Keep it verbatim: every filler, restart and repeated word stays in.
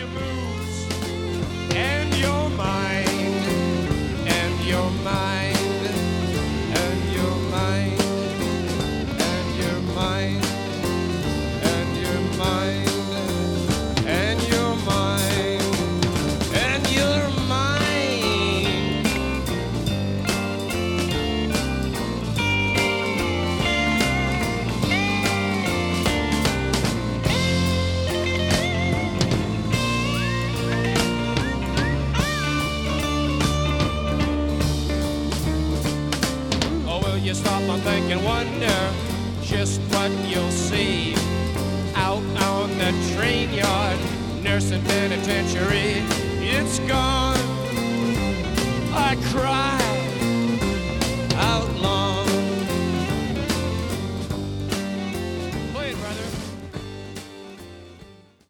your moods and your mind and your mind and your mind and your mind and your mind and your mind and your mind. Oh, will you stop and think and wonder just what you'll see out on the train yard, nursing penitentiary? It's gone. I cry.